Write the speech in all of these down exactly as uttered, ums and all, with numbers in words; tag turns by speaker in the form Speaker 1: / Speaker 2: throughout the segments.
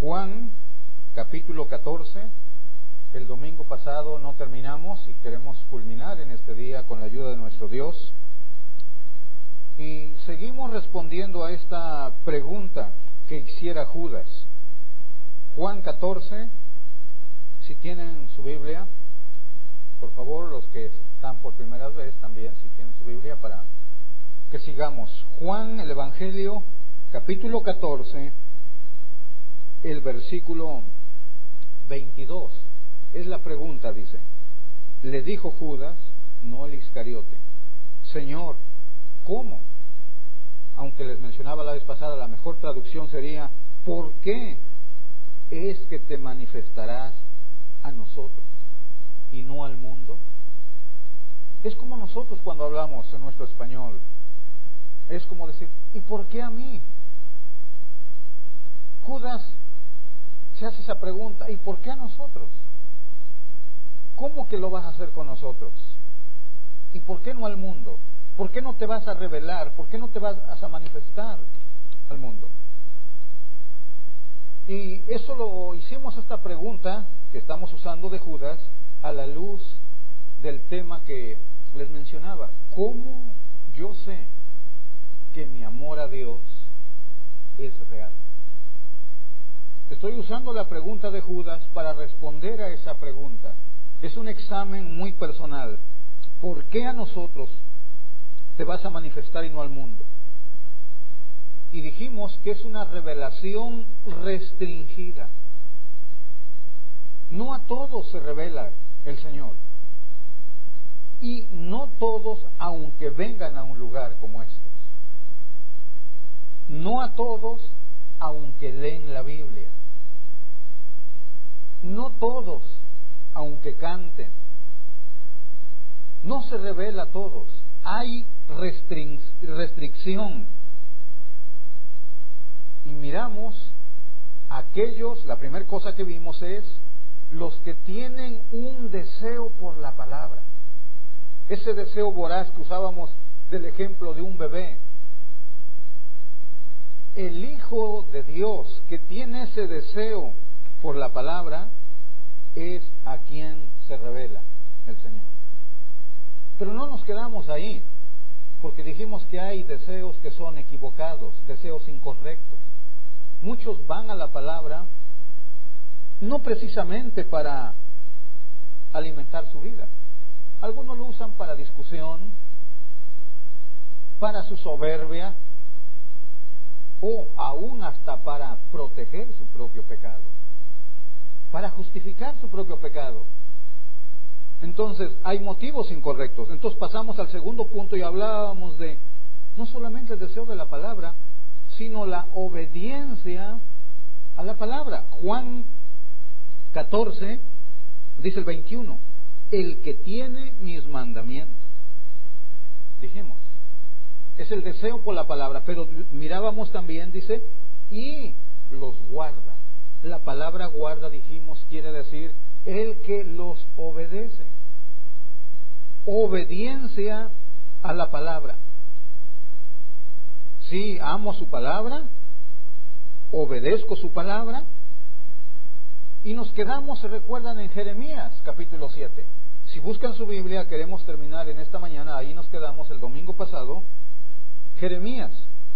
Speaker 1: Juan, capítulo catorce. El domingo pasado no terminamos y queremos culminar en este día con la ayuda de nuestro Dios. Y seguimos respondiendo a esta pregunta que hiciera Judas. Juan catorce, si tienen su Biblia, por favor, los que están por primera vez también, si tienen su Biblia, para que sigamos. Juan, el Evangelio, capítulo catorce, el versículo veintidós. Es la pregunta, dice. Le dijo Judas, no el Iscariote: Señor, ¿cómo? Aunque les mencionaba la vez pasada, la mejor traducción sería: ¿por qué es que te manifestarás a nosotros y no al mundo? Es como nosotros cuando hablamos en nuestro español. Es como decir: ¿y por qué a mí? Judas se hace esa pregunta: ¿y por qué a nosotros? ¿Cómo que lo vas a hacer con nosotros? ¿Y por qué no al mundo? ¿Por qué no te vas a revelar? ¿Por qué no te vas a manifestar al mundo? Y eso lo hicimos, esta pregunta que estamos usando de Judas, a la luz del tema que les mencionaba. ¿Cómo yo sé que mi amor a Dios es real? Estoy usando la pregunta de Judas para responder a esa pregunta. Es un examen muy personal. ¿Por qué a nosotros te vas a manifestar y no al mundo? Y dijimos que es una revelación restringida. No a todos se revela el Señor. Y no todos, aunque vengan a un lugar como estos. No a todos, aunque leen la Biblia. No todos, aunque canten. No se revela a todos. Hay restric- restricción. Y miramos aquellos, la primera cosa que vimos es los que tienen un deseo por la palabra. Ese deseo voraz que usábamos del ejemplo de un bebé. El Hijo de Dios que tiene ese deseo por la palabra es a quien se revela el Señor. Pero no nos quedamos ahí, porque dijimos que hay deseos que son equivocados, deseos incorrectos. Muchos van a la palabra no precisamente para alimentar su vida. Algunos lo usan para discusión, para su soberbia, o aún hasta para proteger su propio pecado, para justificar su propio pecado. Entonces, hay motivos incorrectos. Entonces pasamos al segundo punto y hablábamos de no solamente el deseo de la palabra, sino la obediencia a la palabra. Juan catorce, dice el veintiuno: el que tiene mis mandamientos. Dijimos, es el deseo por la palabra, pero mirábamos también, dice, y los guarda. La palabra guarda, dijimos, quiere decir el que los obedece. Obediencia a la palabra. Sí, amo su palabra, obedezco su palabra, y nos quedamos, se recuerdan, en Jeremías capítulo siete. Si buscan su Biblia, queremos terminar en esta mañana, ahí nos quedamos el domingo pasado. Jeremías.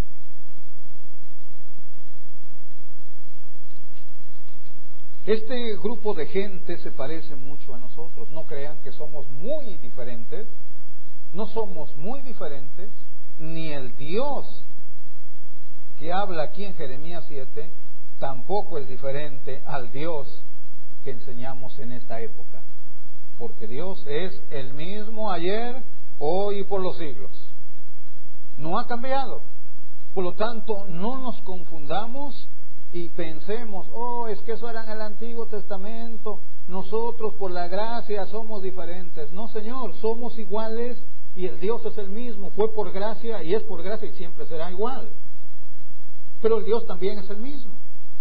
Speaker 1: Este grupo de gente se parece mucho a nosotros. No crean que somos muy diferentes. No somos muy diferentes. Ni el Dios que habla aquí en Jeremías siete tampoco es diferente al Dios que enseñamos en esta época. Porque Dios es el mismo ayer, hoy y por los siglos. No ha cambiado. Por lo tanto, no nos confundamos y pensemos: oh, es que eso era en el Antiguo Testamento, nosotros por la gracia somos diferentes. No, Señor, somos iguales y el Dios es el mismo. Fue por gracia y es por gracia y siempre será igual. Pero el Dios también es el mismo.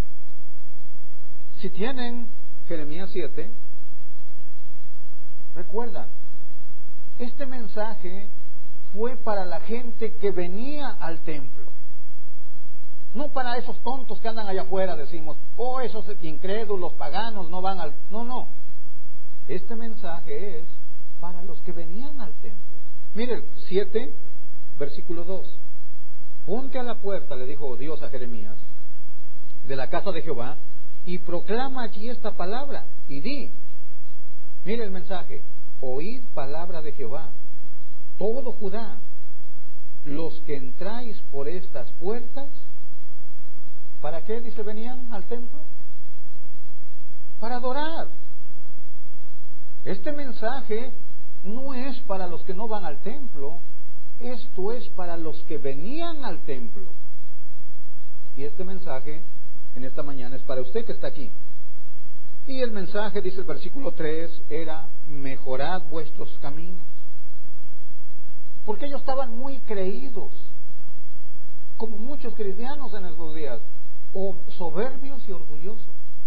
Speaker 1: Si tienen Jeremías siete, recuerdan, este mensaje fue para la gente que venía al templo. No para esos tontos que andan allá afuera, decimos, oh, esos incrédulos, paganos, no van al... No, no. Este mensaje es para los que venían al templo. Mire, siete, versículo dos. Ponte a la puerta, le dijo Dios a Jeremías, de la casa de Jehová, y proclama allí esta palabra, y di, mire el mensaje, oíd palabra de Jehová, todo Judá, los que entráis por estas puertas, ¿para qué, dice, venían al templo? Para adorar. Este mensaje no es para los que no van al templo, esto es para los que venían al templo. Y este mensaje en esta mañana es para usted que está aquí. Y el mensaje, dice el versículo tres, era: mejorad vuestros caminos. Porque ellos estaban muy creídos, como muchos cristianos en estos días, o soberbios y orgullosos.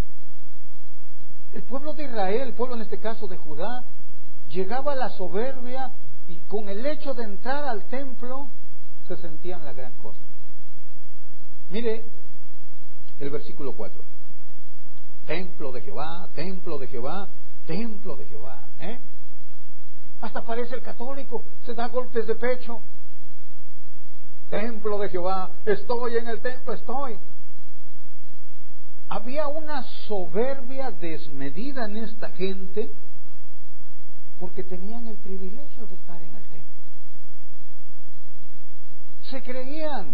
Speaker 1: El pueblo de Israel, el pueblo en este caso de Judá, llegaba a la soberbia y con el hecho de entrar al templo se sentían la gran cosa. Mire el versículo cuatro. Templo de Jehová, templo de Jehová, templo de Jehová. ¿eh? Hasta parece el católico, se da golpes de pecho. Templo de Jehová, estoy en el templo, estoy. Había una soberbia desmedida en esta gente porque tenían el privilegio de estar en el templo. Se creían.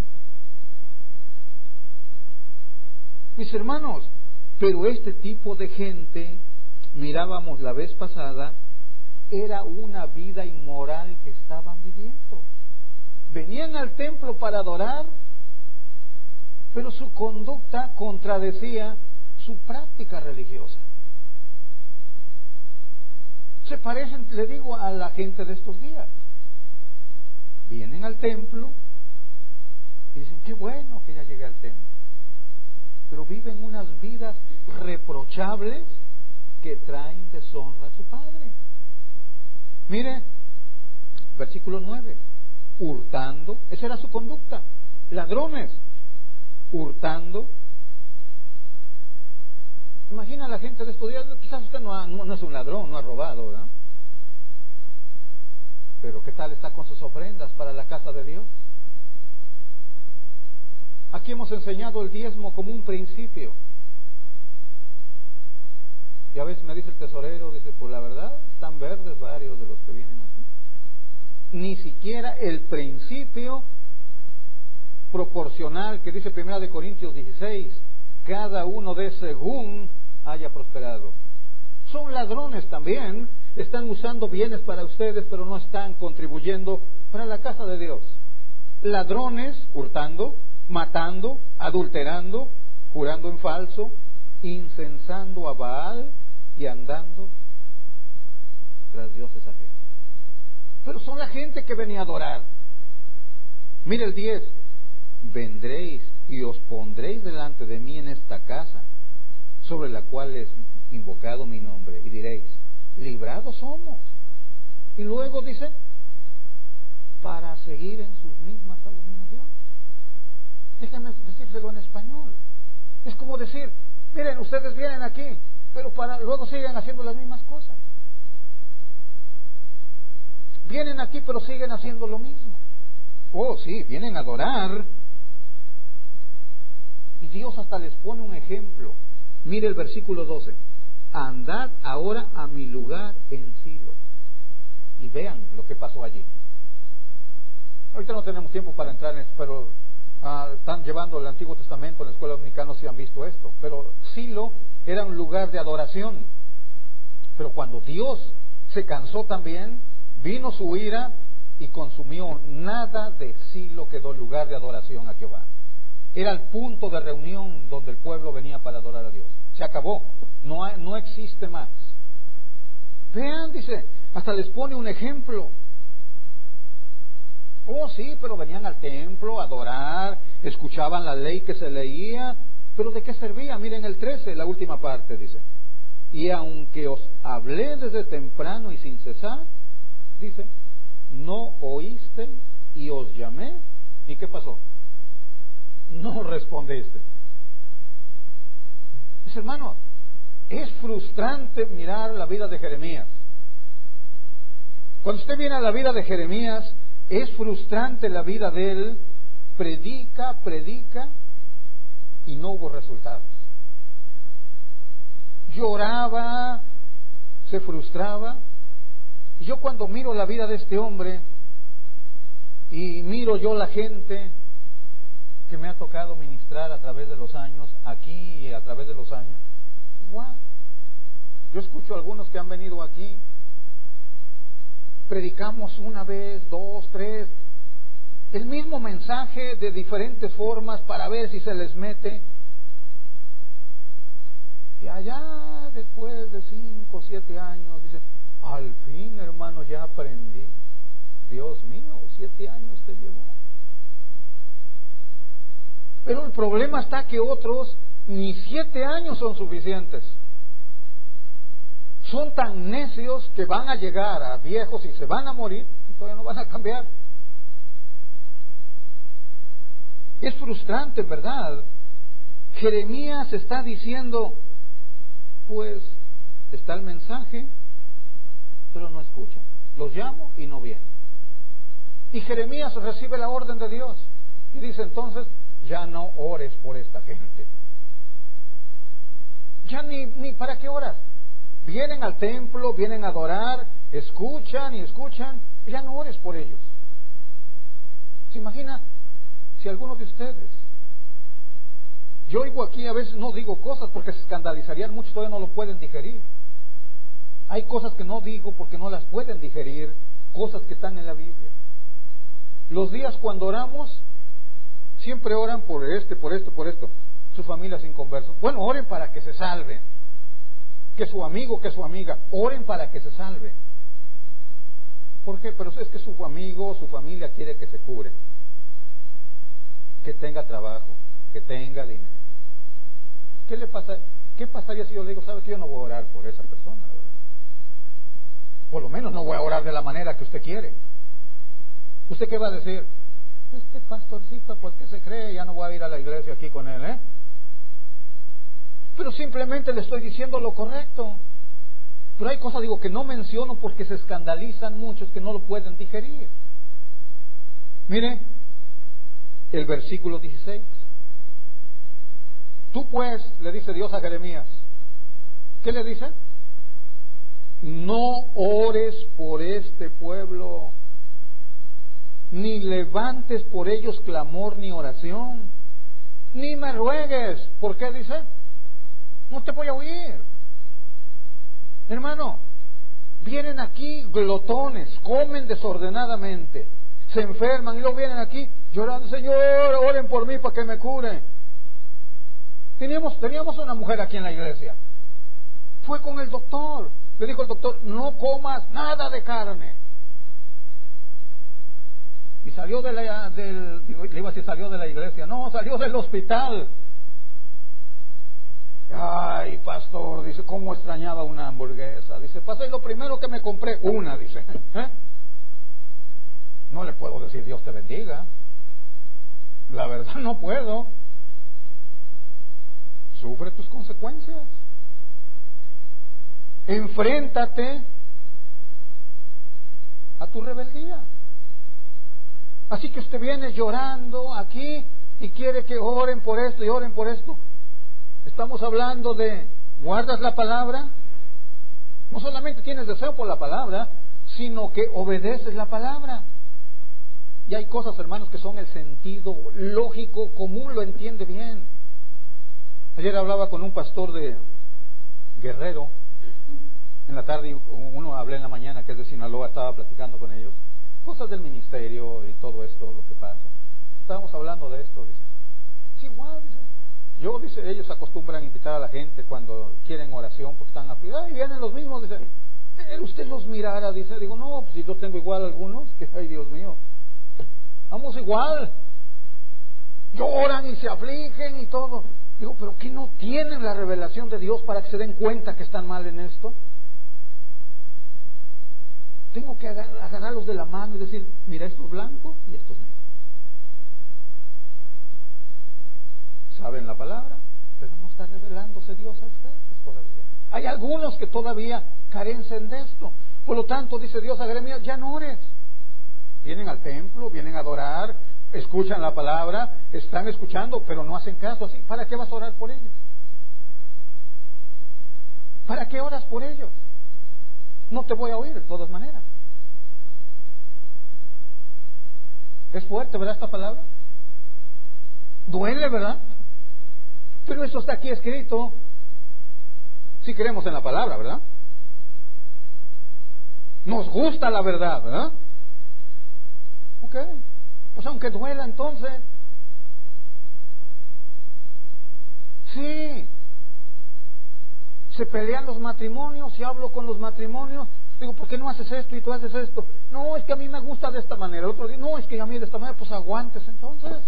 Speaker 1: Mis hermanos, pero este tipo de gente, mirábamos la vez pasada, era una vida inmoral que estaban viviendo. Venían al templo para adorar, pero su conducta contradecía su práctica religiosa. Se parecen, le digo, a la gente de estos días. Vienen al templo y dicen, qué bueno que ya llegué al templo. Pero viven unas vidas reprochables que traen deshonra a su Padre. Mire, versículo nueve. Hurtando, esa era su conducta. Ladrones, hurtando. Imagina a la gente de estos días, quizás usted no, ha, no, no es un ladrón, no ha robado, ¿verdad? Pero ¿qué tal está con sus ofrendas para la casa de Dios? Aquí hemos enseñado el diezmo como un principio. Y a veces me dice el tesorero, dice, pues la verdad, están verdes varios de los que vienen aquí. Ni siquiera el principio proporcional que dice Primera de Corintios dieciséis, cada uno de según haya prosperado. Son ladrones también, están usando bienes para ustedes, pero no están contribuyendo para la casa de Dios. Ladrones, hurtando, matando, adulterando, jurando en falso, incensando a Baal y andando tras dioses ajenos. Pero son la gente que venía a adorar. Mire el diez. Vendréis y os pondréis delante de mí en esta casa, sobre la cual es invocado mi nombre, y diréis, librados somos. Y luego dice, para seguir en sus mismas abominaciones. Déjenme decírselo en español. Es como decir, miren, ustedes vienen aquí, pero para luego siguen haciendo las mismas cosas. Vienen aquí, pero siguen haciendo lo mismo. Oh, sí, vienen a adorar. Y Dios hasta les pone un ejemplo. Mire el versículo doce. Andad ahora a mi lugar en Silo. Y vean lo que pasó allí. Ahorita no tenemos tiempo para entrar en esto, pero uh, están llevando el Antiguo Testamento en la escuela dominicana, si han visto esto. Pero Silo era un lugar de adoración. Pero cuando Dios se cansó también, vino su ira y consumió. Nada de Silo quedó lugar de adoración a Jehová. Era el punto de reunión donde el pueblo venía para adorar a Dios. Se acabó, no, hay, no existe más. Vean, dice, hasta les pone un ejemplo. Oh sí, pero venían al templo a adorar, escuchaban la ley que se leía, pero ¿de qué servía? Miren el trece, la última parte dice. Y aunque os hablé desde temprano y sin cesar, dice, no oíste y os llamé. ¿Y qué pasó? no respondiste. Pues, hermano, es frustrante mirar la vida de Jeremías. Cuando usted viene a la vida de Jeremías, es frustrante la vida de él. Predica, predica y no hubo resultados. Lloraba, se frustraba. Y yo cuando miro la vida de este hombre y miro yo la gente que me ha tocado ministrar a través de los años, aquí y a través de los años, igual. Yo escucho a algunos que han venido aquí, predicamos una vez, dos, tres, el mismo mensaje de diferentes formas para ver si se les mete. Y allá después de cinco, siete años, dicen, al fin, hermano, ya aprendí. Dios mío, siete años te llevó. Pero el problema está que otros ni siete años son suficientes. Son tan necios que van a llegar a viejos y se van a morir y todavía no van a cambiar. Es frustrante, ¿verdad? Jeremías está diciendo, pues está el mensaje, pero no escuchan. Los llamo y no vienen. Y Jeremías recibe la orden de Dios y dice entonces, ya no ores por esta gente. Ya ni, ni para qué oras. Vienen al templo, vienen a adorar, escuchan y escuchan, ya no ores por ellos. ¿Se imagina si alguno de ustedes? Yo oigo aquí, a veces no digo cosas porque se escandalizarían mucho, todavía no lo pueden digerir. Hay cosas que no digo porque no las pueden digerir, cosas que están en la Biblia. Los días cuando oramos, siempre oran por este, por esto, por esto. Su familia sin conversos. Bueno, oren para que se salven. Que su amigo, que su amiga, oren para que se salven. ¿Por qué? Pero es que su amigo, su familia quiere que se cure, que tenga trabajo, que tenga dinero. ¿Qué le pasa? ¿Qué pasaría si yo le digo, sabe que yo no voy a orar por esa persona, la verdad? Por lo menos no voy a orar de la manera que usted quiere. ¿Usted qué va a decir? Este pastorcito, ¿por qué se cree? Ya no voy a ir a la iglesia aquí con él, ¿eh? Pero simplemente le estoy diciendo lo correcto. Pero hay cosas, digo, que no menciono porque se escandalizan muchos que no lo pueden digerir. Mire, el versículo dieciséis. Tú pues, le dice Dios a Jeremías, ¿qué le dice? No ores por este pueblo, ni levantes por ellos clamor ni oración, ni me ruegues. ¿Por qué dice? No te voy a oír. Hermano, vienen aquí glotones, comen desordenadamente, se enferman y luego vienen aquí llorando, Señor, oren por mí para que me cure. Teníamos, teníamos una mujer aquí en la iglesia, fue con el doctor, le dijo el doctor, no comas nada de carne. Y salió de la, del, le iba a decir salió de la iglesia, no, salió del hospital. Ay, pastor, dice, cómo extrañaba una hamburguesa. Dice, pasé lo primero que me compré, una, dice. ¿Eh? No le puedo decir Dios te bendiga. La verdad no puedo. Sufre tus consecuencias. Enfréntate a tu rebeldía. Así que usted viene llorando aquí y quiere que oren por esto y oren por esto. Estamos hablando de, ¿guardas la palabra? No solamente tienes deseo por la palabra, sino que obedeces la palabra. Y hay cosas, hermanos, que son el sentido lógico, común, lo entiende bien. Ayer hablaba con un pastor de Guerrero, en la tarde, uno hablé en la mañana, que es de Sinaloa, estaba platicando con ellos, cosas del ministerio y todo esto, lo que pasa. Estábamos hablando de esto, dice. Es igual, dice. Yo, dice, ellos acostumbran a invitar a la gente cuando quieren oración, porque están afligidos, y vienen los mismos, dice, usted los mirara, dice, digo, no, pues si yo tengo igual algunos, que ay, Dios mío, vamos igual, lloran y se afligen y todo. Digo, pero ¿qué no tienen la revelación de Dios para que se den cuenta que están mal en esto? Tengo que agarrarlos de la mano y decir, mira, esto es blanco y esto es negro. saben la palabra, pero no está revelándose Dios a ustedes todavía. Hay algunos que todavía carecen de esto. Por lo tanto, dice Dios a Jeremías, ya no ores. Vienen al templo, vienen a adorar, escuchan la palabra, están escuchando, pero no hacen caso. Así, ¿para qué vas a orar por ellos? ¿Para qué oras por ellos? No te voy a oír de todas maneras. Es fuerte, ¿verdad, esta palabra? Duele, ¿verdad? Pero eso está aquí escrito. Si creemos en la palabra, ¿verdad? Nos gusta la verdad, ¿verdad? Ok, pues aunque duela entonces. Sí. Se pelean los matrimonios y hablo con los matrimonios. Digo, ¿por qué no haces esto y tú haces esto? No, es que a mí me gusta de esta manera. El otro día, no, es que a mí de esta manera, pues aguantes entonces.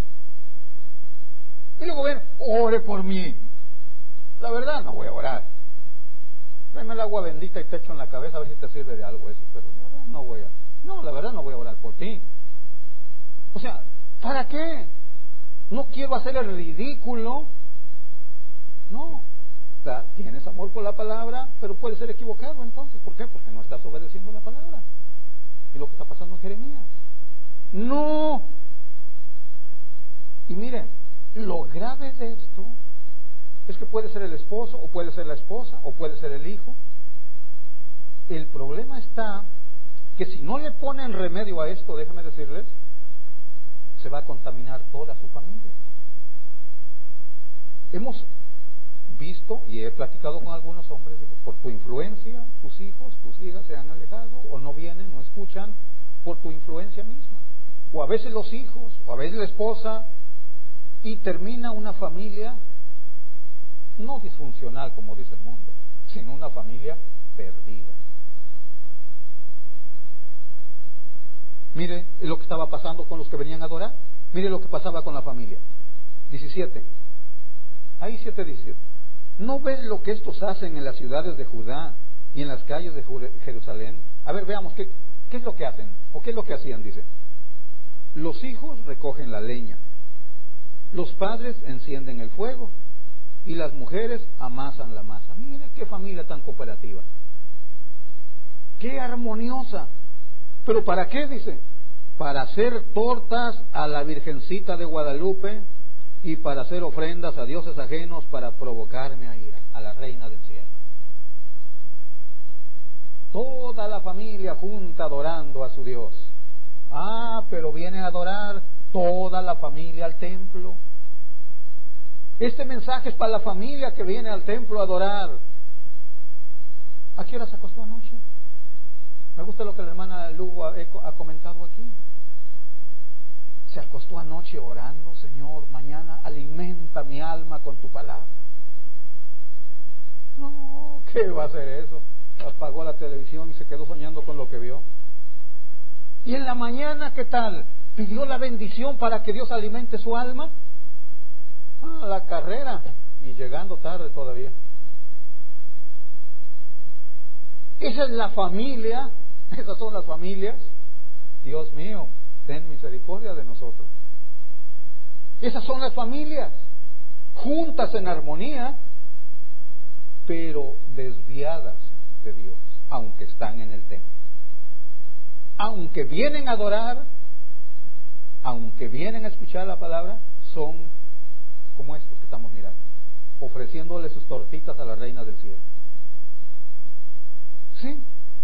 Speaker 1: Y luego ven, ore por mí. La verdad, no voy a orar. Tráeme el agua bendita y te echo en la cabeza a ver si te sirve de algo eso. Pero la verdad no voy a, no, la verdad no voy a orar por ti. O sea, ¿para qué? No quiero hacer el ridículo. No. Tienes amor por la palabra, pero puede ser equivocado entonces. ¿Por qué? Porque no estás obedeciendo la palabra. Y lo que está pasando en Jeremías. No. Y miren, lo grave de esto es que puede ser el esposo, o puede ser la esposa, o puede ser el hijo. El problema está que si no le ponen remedio a esto, déjame decirles, se va a contaminar toda su familia. Hemos visto y he platicado con algunos hombres, digo, por tu influencia, tus hijos, tus hijas se han alejado, o no vienen, no escuchan, por tu influencia misma. O a veces los hijos, o a veces la esposa, y termina una familia no disfuncional como dice el mundo, sino una familia perdida. Mire lo que estaba pasando con los que venían a adorar. Mire lo que pasaba con la familia. diecisiete. Ahí siete diecisiete. ¿No ves lo que estos hacen en las ciudades de Judá y en las calles de Jerusalén? A ver, veamos qué, qué es lo que hacen, o qué es lo que hacían, dice. Los hijos recogen la leña, los padres encienden el fuego y las mujeres amasan la masa. Mire qué familia tan cooperativa, qué armoniosa. ¿Pero para qué? Dice, para hacer tortas a la Virgencita de Guadalupe y para hacer ofrendas a dioses ajenos para provocarme a ira, a la Reina del Cielo. Toda la familia junta adorando a su Dios. Ah, pero viene a adorar toda la familia al templo. Este mensaje es para la familia que viene al templo a adorar. ¿A qué hora se acostó anoche? Me gusta lo que la hermana Lugo ha, ha comentado aquí. Se acostó anoche orando, Señor, mañana alimenta mi alma con tu palabra. No, ¿qué va a hacer eso? Apagó la televisión y se quedó soñando con lo que vio. Y en la mañana, ¿qué tal? ¿Pidió la bendición para que Dios alimente su alma? Ah, la carrera, y llegando tarde todavía. Esa es la familia, esas son las familias. Dios mío, ten misericordia de nosotros. Esas son las familias, juntas en armonía, pero desviadas de Dios, aunque están en el templo. Aunque vienen a adorar, aunque vienen a escuchar la palabra, son como estos que estamos mirando, ofreciéndole sus tortitas a la Reina del Cielo. ¿Sí?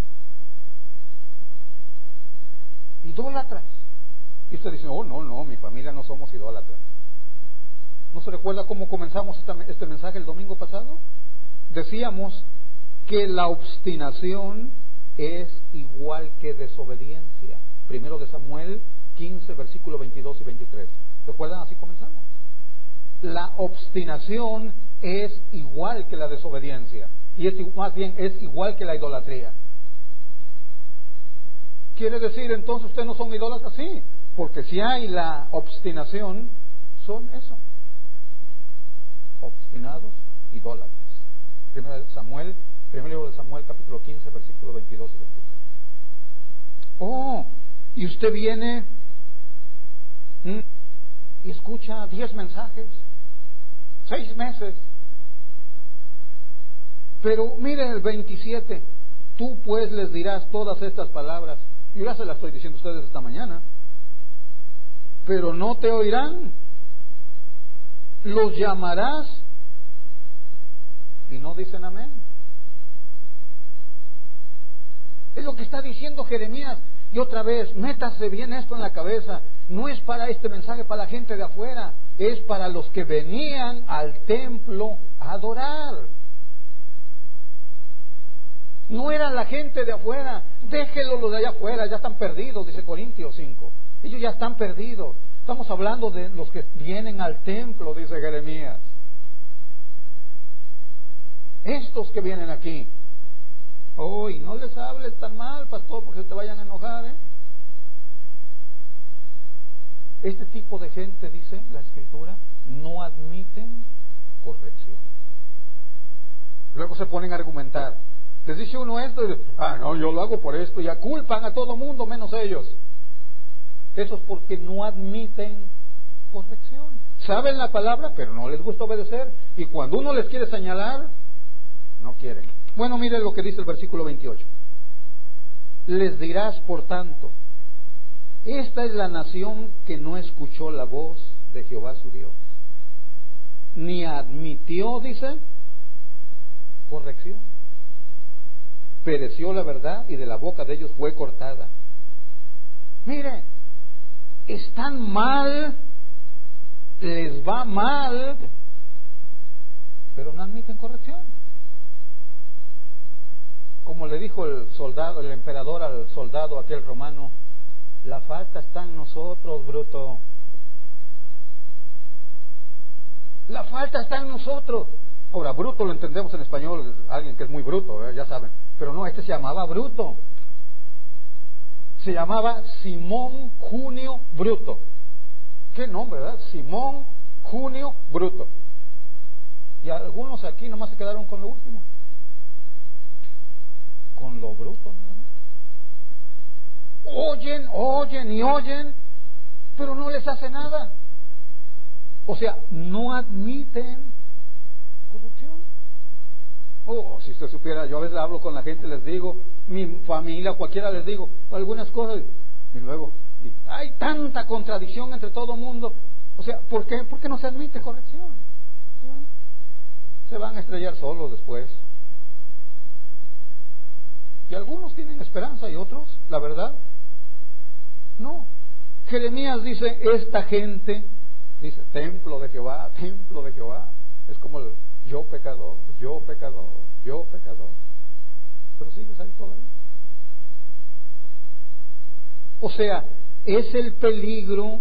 Speaker 1: Idólatras. Y usted dice, oh, no, no, mi familia no somos idólatras. ¿No se recuerda cómo comenzamos esta, este mensaje el domingo pasado? Decíamos que la obstinación es igual que desobediencia. Primero de Samuel quince, versículos veintidós y veintitrés. ¿Recuerdan? Así comenzamos. La obstinación es igual que la desobediencia. Y es, más bien es igual que la idolatría. ¿Quiere decir entonces ustedes no son idólatras? Sí, porque si hay la obstinación, son eso, obstinados, idólatras. Primero de Samuel, primer libro de Samuel, capítulo quince, versículos veintidós y veintitrés. Oh, y usted viene ¿m? y escucha diez mensajes Seis meses. Pero miren el veintisiete. Tú pues les dirás todas estas palabras. Yo ya se las estoy diciendo a ustedes esta mañana. Pero no te oirán. Los llamarás y no dicen amén. Es lo que está diciendo Jeremías. Y otra vez, métase bien esto en la cabeza. No es para este mensaje para la gente de afuera, es para los que venían al templo a adorar. No era la gente de afuera. Déjenlo los de allá afuera, ya están perdidos, dice Corintios cinco. Ellos ya están perdidos. Estamos hablando de los que vienen al templo, dice Jeremías. Estos que vienen aquí. Oh, y no les hables tan mal, pastor, porque te vayan a enojar, ¿eh? Este tipo de gente, dice la Escritura, no admiten corrección. Luego se ponen a argumentar. Les dice uno esto y dice, ah, no, yo lo hago por esto, y culpan a todo mundo menos ellos. Eso es porque no admiten corrección. Saben la palabra, pero no les gusta obedecer. Y cuando uno les quiere señalar, no quieren. Bueno, miren lo que dice el versículo veintiocho. Les dirás, por tanto, esta es la nación que no escuchó la voz de Jehová su Dios, ni admitió, dice, corrección. Pereció la verdad y de la boca de ellos fue cortada. Mire, están mal, les va mal, pero no admiten corrección. Como le dijo el soldado, el emperador al soldado aquel romano, la falta está en nosotros, bruto. La falta está en nosotros. Ahora, bruto lo entendemos en español, alguien que es muy bruto, ¿eh? Ya saben. Pero no, este se llamaba Bruto. Se llamaba Simón Junio Bruto. ¿Qué nombre, verdad? Simón Junio Bruto. Y algunos aquí nomás se quedaron con lo último. Con lo bruto, ¿no? Oyen, oyen y oyen, pero no les hace nada. O sea, no admiten corrección. Oh, si usted supiera, yo a veces hablo con la gente, les digo, mi familia, cualquiera les digo, algunas cosas, y luego, y hay tanta contradicción entre todo el mundo. O sea, ¿por qué? Porque no se admite corrección. Se van a estrellar solos después. Y algunos tienen esperanza y otros, la verdad, no. Jeremías dice, esta gente, dice, templo de Jehová, templo de Jehová. Es como el yo pecador, yo pecador, yo pecador. Pero sigues ahí todavía. O sea, es el peligro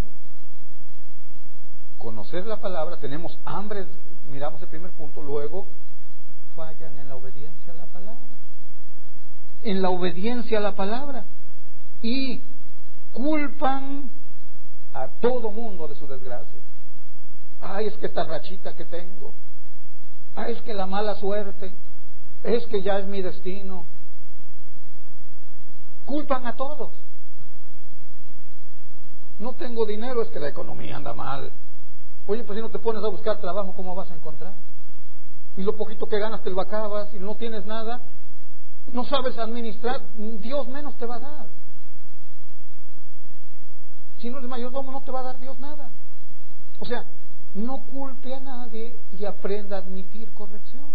Speaker 1: conocer la palabra, tenemos hambre, miramos el primer punto, luego fallan en la obediencia a la palabra. En la obediencia a la palabra. Y culpan a todo mundo de su desgracia. Ay, es que esta rachita que tengo. Ay, es que la mala suerte. Es que ya es mi destino. Culpan a todos. No tengo dinero, es que la economía anda mal. Oye, pues si no te pones a buscar trabajo, ¿cómo vas a encontrar? Y lo poquito que ganas te lo acabas y no tienes nada. No sabes administrar, Dios menos te va a dar. Si no eres mayordomo, no te va a dar Dios nada. O sea, no culpe a nadie y aprenda a admitir corrección.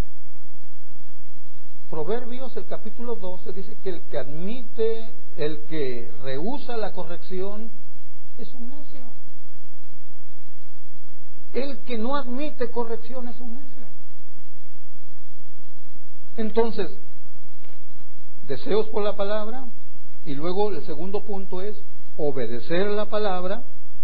Speaker 1: Proverbios, el capítulo doce, dice que el que admite, el que rehúsa la corrección, es un necio. El que no admite corrección es un necio. Entonces, deseos por la palabra, y luego el segundo punto es obedecer la palabra.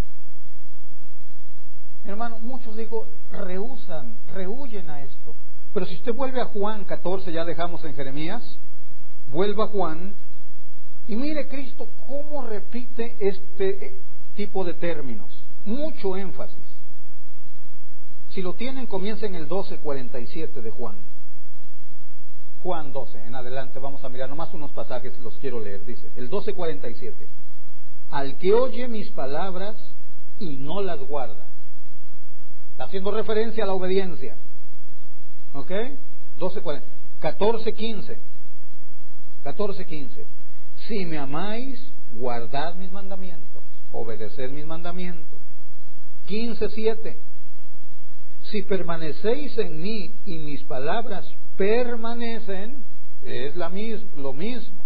Speaker 1: Hermano, muchos digo, rehúsan, rehuyen a esto. Pero si usted vuelve a Juan catorce, ya dejamos en Jeremías, vuelva a Juan, y mire Cristo cómo repite este tipo de términos, mucho énfasis. Si lo tienen, comiencen el doce cuarenta y siete de Juan. Juan doce, en adelante, vamos a mirar nomás unos pasajes, los quiero leer. Dice, el doce cuarenta y siete, al que oye mis palabras y no las guarda, Está haciendo referencia a la obediencia. ¿Ok? doce cuarenta. catorce quince. catorce quince. Si me amáis, guardad mis mandamientos. Obedecer mis mandamientos. quince siete. Si permanecéis en mí y mis palabras permanecen, es la mis, lo mismo.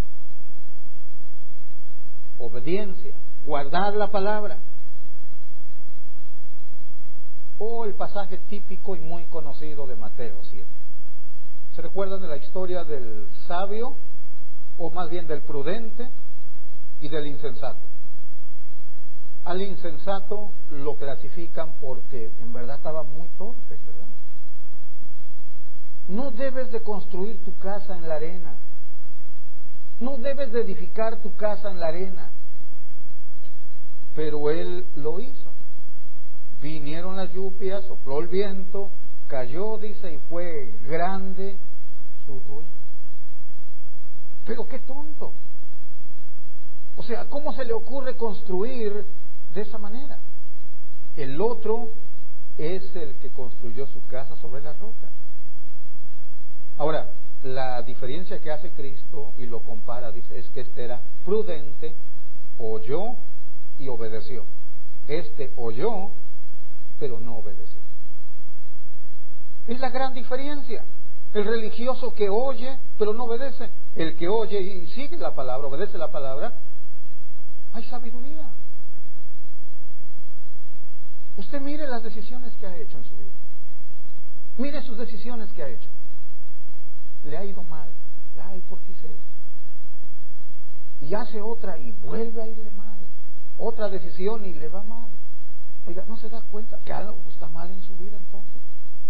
Speaker 1: Obediencia, guardar la palabra. O el pasaje típico y muy conocido de Mateo siete. ¿Se recuerdan de la historia del sabio, o más bien del prudente y del insensato? Al insensato lo clasifican porque en verdad estaba muy torpe, ¿verdad? No debes de construir tu casa en la arena. No debes de edificar tu casa en la arena. Pero él lo hizo. Vinieron las lluvias, sopló el viento, cayó, dice, y fue grande su ruina. Pero qué tonto. O sea, ¿cómo se le ocurre construir de esa manera? El otro es el que construyó su casa sobre la roca. Ahora, la diferencia que hace Cristo y lo compara, dice, es que este era prudente, oyó y obedeció. Este oyó, pero no obedeció. Es la gran diferencia. El religioso que oye, pero no obedece. El que oye y sigue la palabra, obedece la palabra, hay sabiduría. Usted mire las decisiones que ha hecho en su vida. Mire sus decisiones que ha hecho. Le ha ido mal. Ay, ¿por qué hice eso? Y hace otra y vuelve a irle mal. Otra decisión y le va mal. Oiga, ¿no se da cuenta que algo está mal en su vida entonces?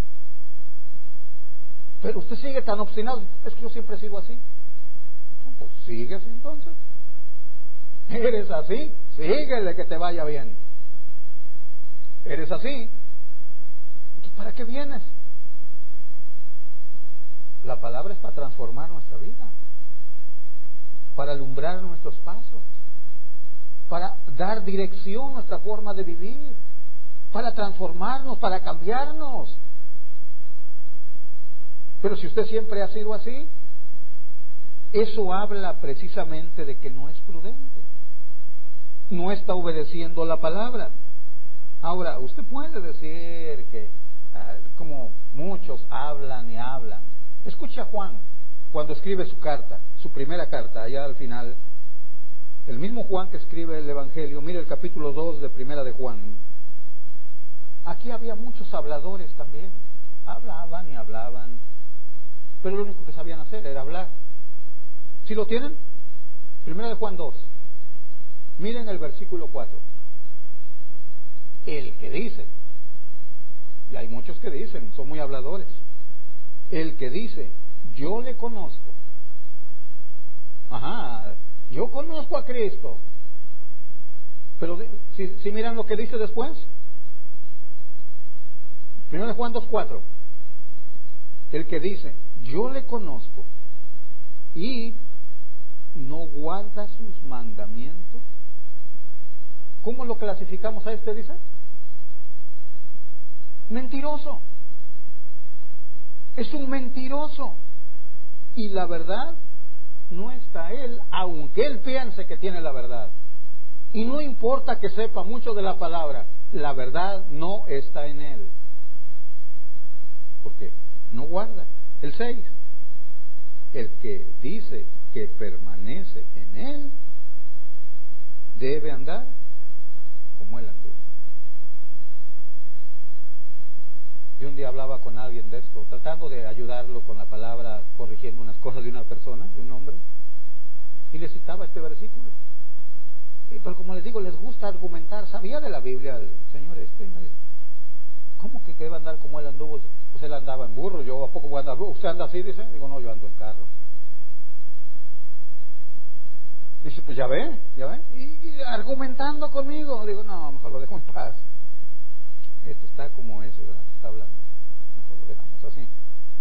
Speaker 1: Pero usted sigue tan obstinado. Es que yo siempre he sido así. No, pues sigue así entonces. ¿Eres así? Síguele que te vaya bien. ¿Eres así? Entonces, ¿para qué vienes? La palabra es para transformar nuestra vida, para alumbrar nuestros pasos, para dar dirección a nuestra forma de vivir, para transformarnos, para cambiarnos. Pero si usted siempre ha sido así, eso habla precisamente de que no es prudente, no está obedeciendo la palabra. Ahora, usted puede decir que, como muchos hablan y hablan. Escucha a Juan cuando escribe su carta, su primera carta, allá al final. El mismo Juan que escribe el Evangelio, mire el capítulo dos de Primera de Juan. Aquí había muchos habladores también. Hablaban y hablaban, pero lo único que sabían hacer era hablar. ¿Sí lo tienen? Primera de Juan dos. Miren el versículo cuatro. El que dice, y hay muchos que dicen, son muy habladores. El que dice, yo le conozco. Ajá, yo conozco a Cristo. Pero si, si miran lo que dice después. Primero de Juan dos cuatro. El que dice, yo le conozco y no guarda sus mandamientos. ¿Cómo lo clasificamos a este, dice? Mentiroso. Es un mentiroso. Y la verdad no está él, aunque él piense que tiene la verdad. Y no importa que sepa mucho de la palabra, la verdad no está en él. ¿Por qué? No guarda. El seis. El que dice que permanece en él debe andar como él anduvo. Yo un día hablaba con alguien de esto, tratando de ayudarlo con la palabra, corrigiendo unas cosas de una persona, de un hombre, y le citaba este versículo. Y, pero como les digo, les gusta argumentar. Sabía de la Biblia el señor este, y me dice, ¿cómo que debe andar como él anduvo? Pues él andaba en burro, yo a poco voy a andar burro. ¿Usted anda así? Dice. Digo, no, yo ando en carro. Dice, pues ya ve, ya ve. Y, y argumentando conmigo, digo, no, mejor lo dejo en paz. Esto está como ese, ¿verdad? Está hablando. Mejor lo dejamos así.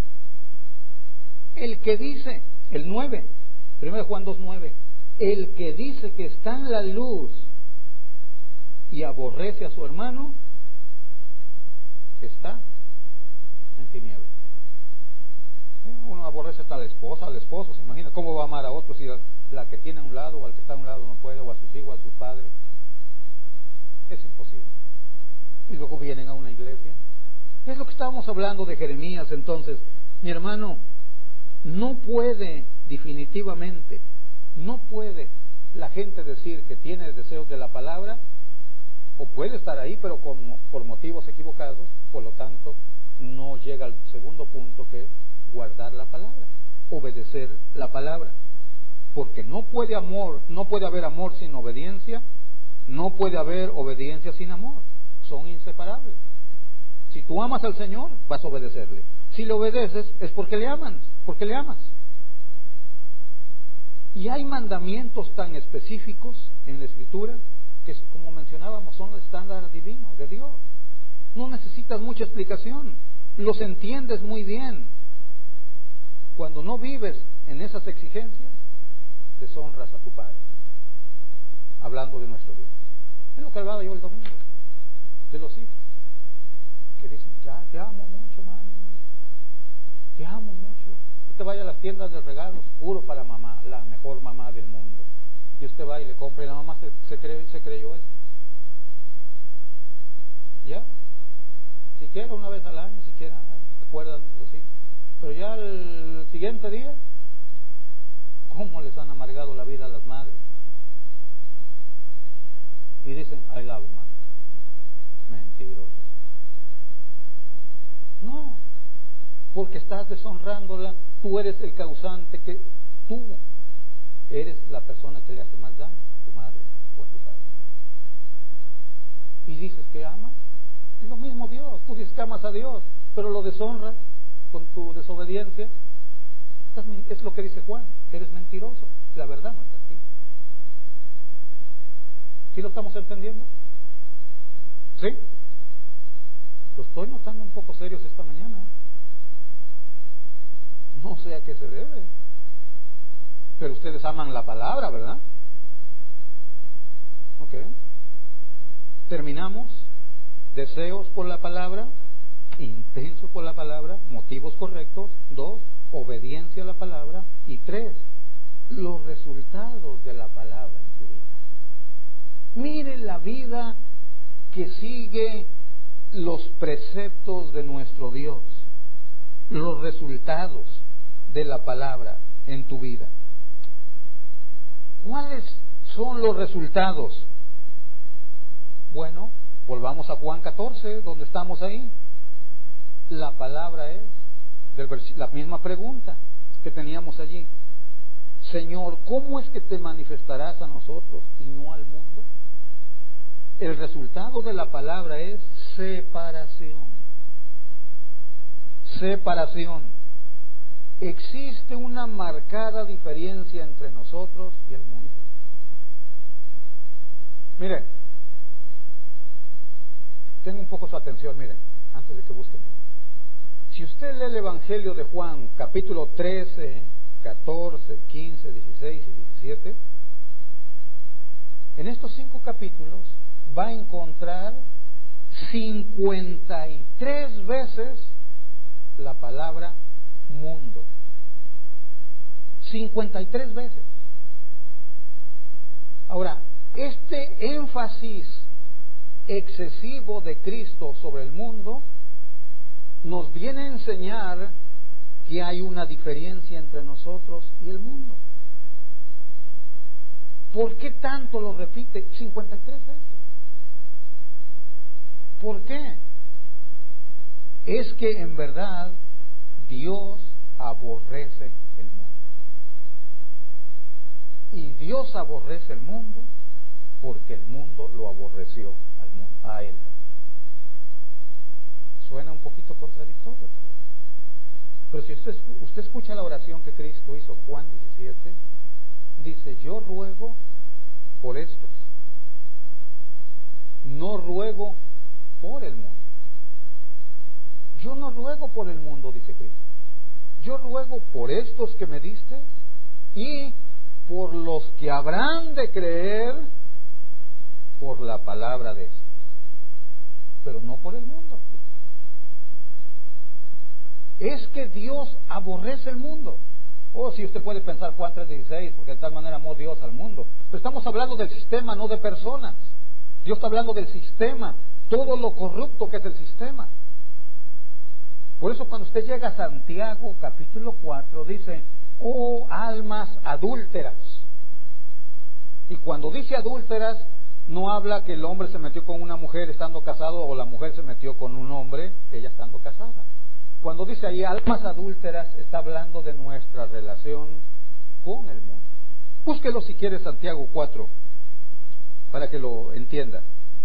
Speaker 1: El que dice, el nueve, primero Juan dos nueve, el que dice que está en la luz y aborrece a su hermano, está en tinieblas. Uno aborrece a la esposa, al esposo, se imagina cómo va a amar a otro si la que tiene a un lado o al que está a un lado no puede, o a sus hijos, a sus padres. Es imposible. Y luego vienen a una iglesia. Es lo que estábamos hablando de Jeremías. Entonces, mi hermano, no puede definitivamente, no puede la gente decir que tiene deseos de la palabra, o puede estar ahí, pero como, por motivos equivocados. Por lo tanto, no llega al segundo punto, que es guardar la palabra, obedecer la palabra. Porque no puede amor, no puede haber amor sin obediencia, no puede haber obediencia sin amor. Son inseparables. Si tú amas al Señor, vas a obedecerle. Si le obedeces, es porque le amas, porque le amas. Y hay mandamientos tan específicos en la Escritura que, como mencionábamos, son el estándar divino de Dios. No necesitas mucha explicación, los entiendes muy bien. Cuando no vives en esas exigencias, deshonras a tu Padre. Hablando de nuestro Dios. Es lo que hablaba yo el domingo, de los hijos, que dicen, ya, te amo mucho, mami, te amo mucho. Usted vaya a las tiendas de regalos, puro para mamá, la mejor mamá del mundo. Y usted va y le compra, y la mamá se, se, cree, se creyó eso. Ya, siquiera una vez al año, siquiera acuerdan los hijos. Pero ya el siguiente día, ¿cómo les han amargado la vida a las madres? Y dicen, I love you, man. Mentiroso. No, porque estás deshonrándola. Tú eres el causante, que tú eres la persona que le hace más daño a tu madre o a tu padre. Y dices que amas. Es lo mismo Dios. Tú dices que amas a Dios, pero lo deshonras con tu desobediencia. Es lo que dice Juan, que eres mentiroso. La verdad no está aquí. ¿Sí lo estamos entendiendo? ¿Sí? Lo estoy notando un poco serios esta mañana. No sé a qué se debe. Pero ustedes aman la palabra, ¿verdad? Ok. Terminamos. Deseos por la palabra, intenso por la palabra, motivos correctos. Dos, obediencia a la palabra. Y tres, los resultados de la palabra en tu vida. Mire la vida que sigue los preceptos de nuestro Dios, los resultados de la palabra en tu vida. ¿Cuáles son los resultados? Bueno, volvamos a Juan catorce, donde estamos ahí. La palabra es del vers- la misma pregunta que teníamos allí. Señor, ¿cómo es que te manifestarás a nosotros y no al mundo? El resultado de la palabra es separación. Separación. Existe una marcada diferencia entre nosotros y el mundo. Miren, tengan un poco su atención, miren, antes de que busquen. Si usted lee el Evangelio de Juan, capítulo trece, catorce, quince, dieciséis y diecisiete, en estos cinco capítulos va a encontrar cincuenta y tres veces la palabra mundo. cincuenta y tres veces. Ahora, este énfasis excesivo de Cristo sobre el mundo nos viene a enseñar que hay una diferencia entre nosotros y el mundo. ¿Por qué tanto lo repite cincuenta y tres veces? ¿Por qué? Es que en verdad Dios aborrece el mundo. Y Dios aborrece el mundo porque el mundo lo aborreció al mundo, a Él. Suena un poquito contradictorio, pero si usted, usted escucha la oración que Cristo hizo en Juan diecisiete, dice, yo ruego por estos, no ruego por el mundo. Yo no ruego por el mundo, dice Cristo. Yo ruego por estos que me diste y por los que habrán de creer por la palabra de estos, pero no por el mundo. es que Dios aborrece el mundo. O si usted puede pensar Juan tres dieciséis, porque de tal manera amó Dios al mundo. Pero estamos hablando del sistema, no de personas. Dios está hablando del sistema, todo lo corrupto que es el sistema. Por eso cuando usted llega a Santiago capítulo cuatro dice, oh almas adúlteras. Y cuando dice adúlteras, no habla que el hombre se metió con una mujer estando casado o la mujer se metió con un hombre, ella estando casada. Cuando dice ahí almas adúlteras, está hablando de nuestra relación con el mundo. Búsquelo si quiere Santiago cuatro, para que lo entienda.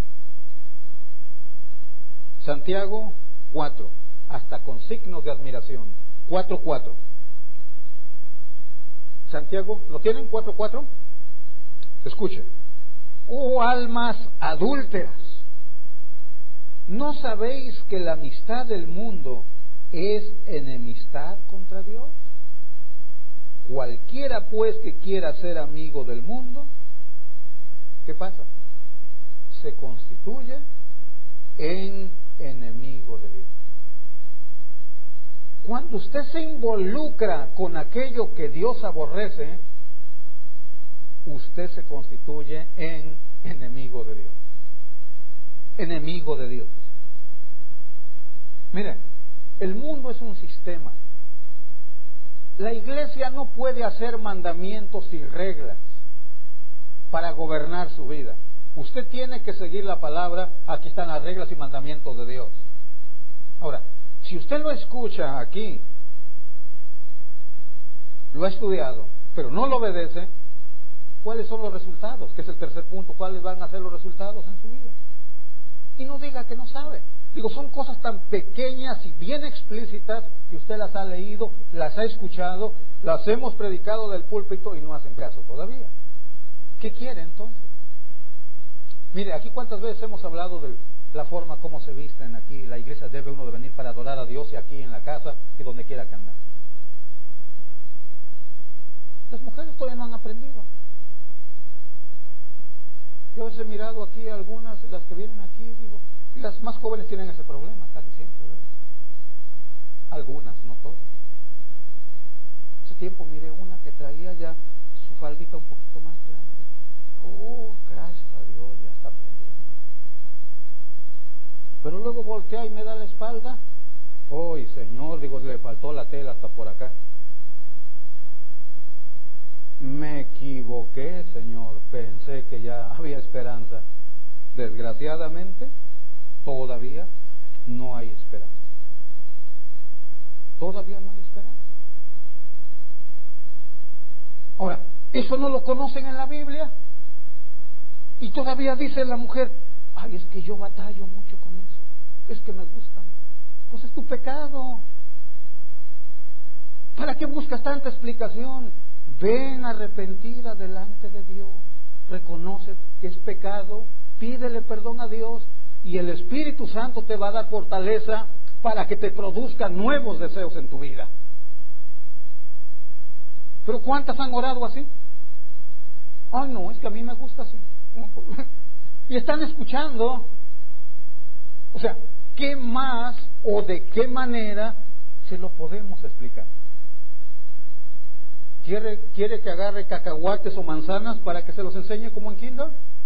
Speaker 1: Santiago cuatro, hasta con signos de admiración. cuatro cuatro. Santiago, ¿lo tienen? cuatro cuatro. Escuche. Oh almas adúlteras, ¿no sabéis que la amistad del mundo es enemistad contra Dios? Cualquiera pues que quiera ser amigo del mundo, ¿qué pasa? Se constituye en enemigo de Dios. Cuando usted se involucra con aquello que Dios aborrece, usted se constituye en enemigo de Dios. Enemigo de Dios. Mire, el mundo es un sistema. La iglesia no puede hacer mandamientos y reglas para gobernar su vida. Usted tiene que seguir la palabra. Aquí están las reglas y mandamientos de Dios. Ahora, si usted lo escucha aquí, lo ha estudiado, pero no lo obedece, ¿cuáles son los resultados? Que es el tercer punto. ¿Cuáles van a ser los resultados en su vida? Y no diga que no sabe. Digo, son cosas tan pequeñas y bien explícitas que usted las ha leído, las ha escuchado, las hemos predicado del púlpito y no hacen caso todavía. ¿Qué quiere entonces? Mire, aquí cuántas veces hemos hablado de la forma como se visten aquí. La iglesia debe uno de venir para adorar a Dios y aquí en la casa y donde quiera que anda. Las mujeres todavía no han aprendido. Yo a veces he mirado aquí algunas, las que vienen aquí, digo, y las más jóvenes tienen ese problema, casi siempre, ¿verdad? Algunas, no todas. Hace tiempo miré una que traía ya su faldita un poquito más grande. Oh, gracias a Dios, ya está aprendiendo. Pero luego voltea y me da la espalda. Oh, Señor, digo, le faltó la tela hasta por acá. Me equivoqué, Señor, pensé que ya había esperanza. Desgraciadamente, todavía no hay esperanza. Todavía no hay esperanza. Ahora, eso no lo conocen en la Biblia. Y todavía dice la mujer, ay, es que yo batallo mucho con eso. Es que me gustan. Pues es tu pecado. ¿Para qué buscas tanta explicación? Ven arrepentida delante de Dios, reconoce que es pecado, pídele perdón a Dios y el Espíritu Santo te va a dar fortaleza para que te produzca nuevos deseos en tu vida. Pero ¿cuántas han orado así? Ay, no, es que a mí me gusta así. Y están escuchando. O sea, ¿qué más o de qué manera se lo podemos explicar? ¿Quiere, ¿Quiere que agarre cacahuates o manzanas para que se los enseñe como en kinder?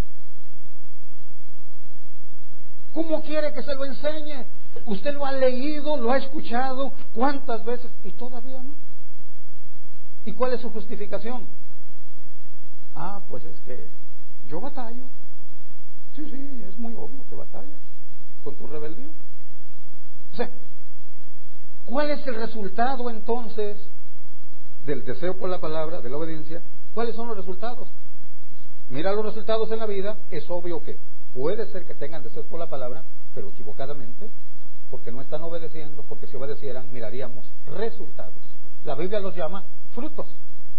Speaker 1: ¿Cómo quiere que se lo enseñe? Usted lo ha leído, lo ha escuchado, ¿cuántas veces? Y todavía no. ¿Y cuál es su justificación? Ah, pues es que yo batallo. Sí, sí, es muy obvio que batallas con tu rebeldía. O sea, ¿cuál es el resultado entonces del deseo por la palabra, de la obediencia? ¿Cuáles son los resultados? Mira los resultados en la vida. Es obvio que puede ser que tengan deseos por la palabra, pero equivocadamente, porque no están obedeciendo, porque si obedecieran miraríamos resultados. La Biblia los llama frutos.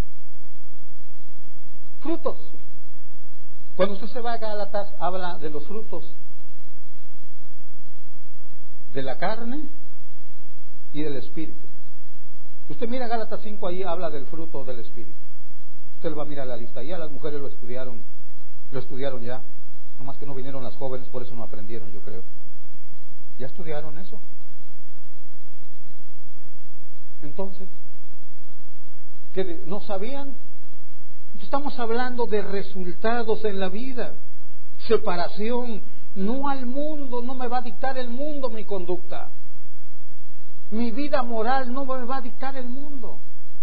Speaker 1: Frutos. Cuando usted se va a Gálatas, habla de los frutos de la carne y del espíritu. Usted mira Gálatas cinco, ahí habla del fruto del espíritu. Usted va a mirar la lista. Ya las mujeres lo estudiaron, lo estudiaron ya. Nomás que no vinieron las jóvenes, por eso no aprendieron, yo creo. Ya estudiaron eso. Entonces, ¿qué no sabían? Estamos hablando de resultados en la vida, separación, no al mundo, no me va a dictar el mundo mi conducta. Mi vida moral no me va a dictar el mundo.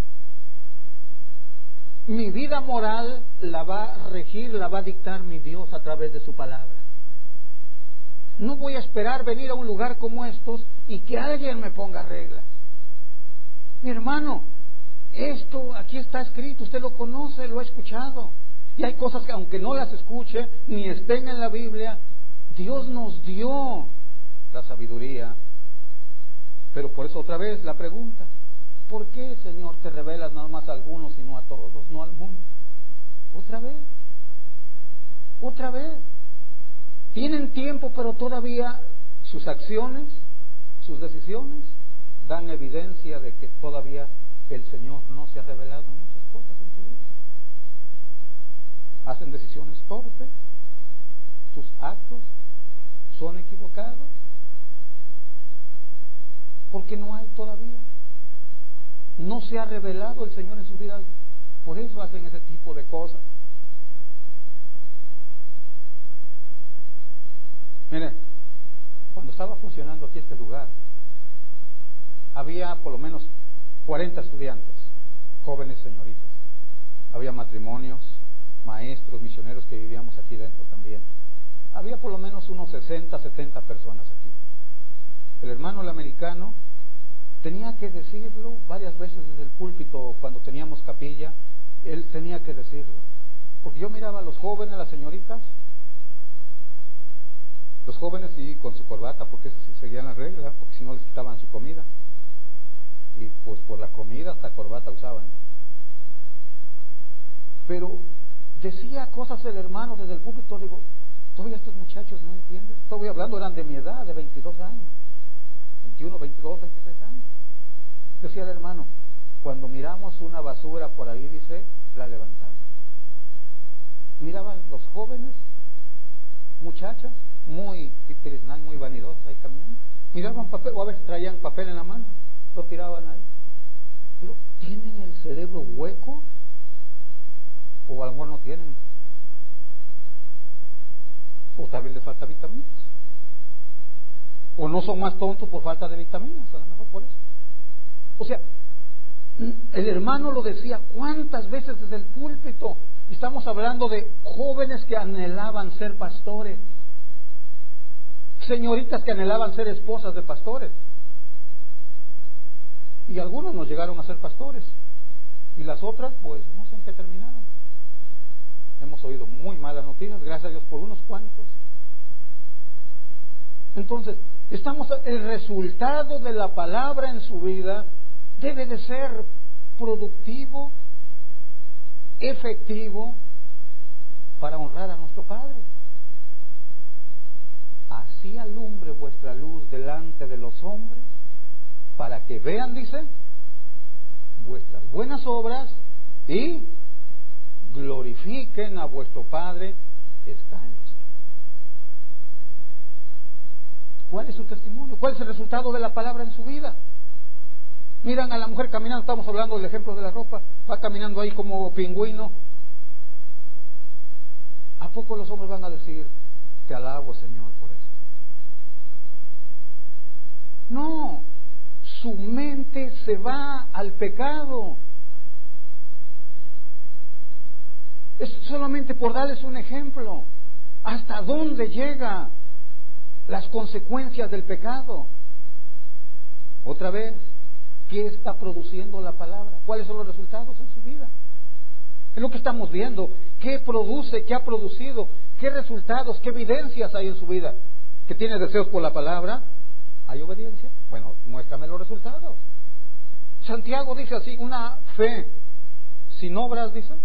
Speaker 1: Mi vida moral la va a regir, la va a dictar mi Dios a través de su palabra. No voy a esperar venir a un lugar como estos y que alguien me ponga reglas. Mi hermano, esto aquí está escrito, usted lo conoce, lo ha escuchado. Y hay cosas que aunque no las escuche ni estén en la Biblia, Dios nos dio la sabiduría. Pero por eso otra vez la pregunta, ¿por qué, Señor, te revelas nada más a algunos y no a todos, no al mundo? Otra vez, otra vez. Tienen tiempo, pero todavía sus acciones, sus decisiones, dan evidencia de que todavía el Señor no se ha revelado en muchas cosas en su vida. Hacen decisiones torpes, sus actos son equivocados, porque no hay todavía, no se ha revelado el Señor en sus vidas, por eso hacen ese tipo de cosas. Mire, cuando estaba funcionando aquí este lugar, había por lo menos cuarenta estudiantes, jóvenes señoritas. Había matrimonios, maestros, misioneros que vivíamos aquí dentro también. Había por lo menos unos sesenta, setenta personas aquí. El hermano el americano tenía que decirlo varias veces desde el púlpito cuando teníamos capilla. Él tenía que decirlo, porque yo miraba a los jóvenes, a las señoritas, los jóvenes sí con su corbata, porque eso sí seguían las reglas, porque si no les quitaban su comida, y pues por la comida hasta corbata usaban. Pero decía cosas el hermano desde el púlpito, digo, todavía estos muchachos no entienden. Estoy hablando, eran de mi edad, de veintidós años, veintiuno, veintidós, veintitrés años. Decía el hermano, cuando miramos una basura por ahí, dice, la levantamos. Miraban los jóvenes, muchachas, muy muy vanidosas ahí caminando, miraban papel, o a veces traían papel en la mano, lo tiraban ahí. Digo, ¿tienen el cerebro hueco? O a lo mejor no tienen, o tal vez les falta vitaminas, o no son más tontos por falta de vitaminas, a lo mejor por eso. O sea, el hermano lo decía cuántas veces desde el púlpito. Estamos hablando de jóvenes que anhelaban ser pastores, señoritas que anhelaban ser esposas de pastores, y algunos nos llegaron a ser pastores, y las otras pues no sé en qué terminaron. Hemos oído muy malas noticias, gracias a Dios por unos cuantos. Entonces, estamos, el resultado de la palabra en su vida debe de ser productivo, efectivo, para honrar a nuestro Padre. Así alumbre vuestra luz delante de los hombres, para que vean, dice, vuestras buenas obras y glorifiquen a vuestro Padre que está en los cielos. ¿Cuál es su testimonio? ¿Cuál es el resultado de la palabra en su vida? Miran a la mujer caminando, estamos hablando del ejemplo de la ropa, va caminando ahí como pingüino. ¿A poco los hombres van a decir, te alabo, Señor, por eso? No, su mente se va al pecado. Es solamente por darles un ejemplo. ¿Hasta dónde llega las consecuencias del pecado? Otra vez, ¿qué está produciendo la palabra? ¿Cuáles son los resultados en su vida? Es lo que estamos viendo. ¿Qué produce? ¿Qué ha producido? ¿Qué resultados? ¿Qué evidencias hay en su vida? ¿Que tiene deseos por la palabra? ¿Hay obediencia? Bueno, muéstrame los resultados. Santiago dice así, una fe sin obras, dice,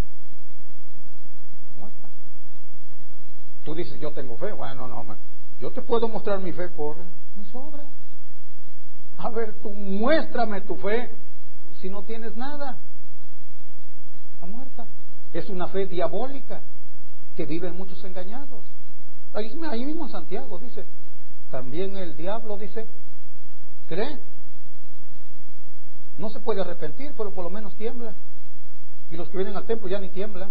Speaker 1: muestra. Tú dices, yo tengo fe. Bueno, no, yo te puedo mostrar mi fe por mis obras. A ver, tú muéstrame tu fe si no tienes nada. Está muerta. Es una fe diabólica que viven muchos engañados. Ahí, ahí mismo en Santiago dice, también el diablo dice, cree No se puede arrepentir, pero por lo menos tiembla. Y los que vienen al templo ya ni tiemblan.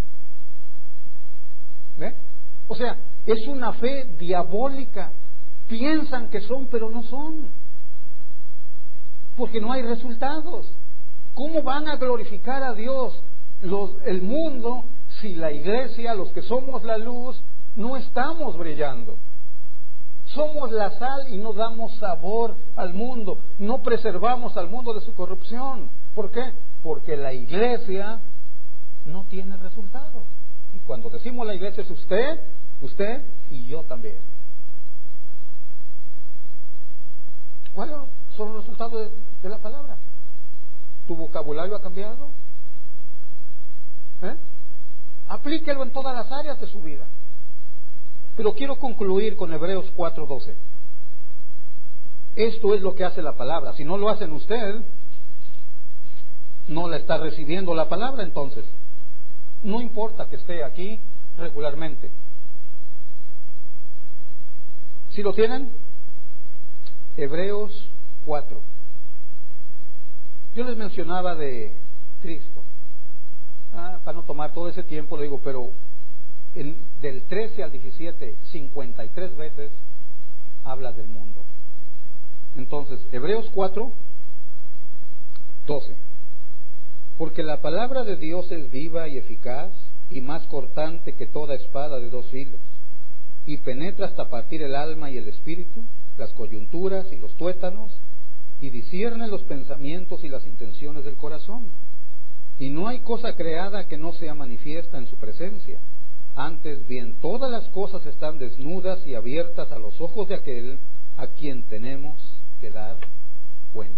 Speaker 1: ¿Ve? O sea, es una fe diabólica. Piensan que son, pero no son. Porque no hay resultados. ¿Cómo van a glorificar a Dios los, el mundo si la iglesia, los que somos la luz, no estamos brillando? Somos la sal y no damos sabor al mundo, no preservamos al mundo de su corrupción. ¿Por qué? Porque la iglesia no tiene resultados. Y cuando decimos la iglesia es usted, usted y yo también. ¿Cuáles son los resultados de, de la palabra? ¿Tu vocabulario ha cambiado? ¿Eh? Aplíquelo en todas las áreas de su vida. Pero quiero concluir con Hebreos cuatro doce. Esto es lo que hace la palabra. Si no lo hace en usted, no la está recibiendo la palabra entonces. No importa que esté aquí regularmente. ¿Sí lo tienen? Hebreos cuatro. Yo les mencionaba de Cristo. Ah, para no tomar todo ese tiempo, le digo, pero en, del trece al diecisiete, cincuenta y tres veces habla del mundo. Entonces, Hebreos cuatro doce. Porque la palabra de Dios es viva y eficaz y más cortante que toda espada de dos filos, y penetra hasta partir el alma y el espíritu, las coyunturas y los tuétanos, y discierne los pensamientos y las intenciones del corazón. Y no hay cosa creada que no sea manifiesta en su presencia. Antes bien, todas las cosas están desnudas y abiertas a los ojos de aquel a quien tenemos que dar cuenta.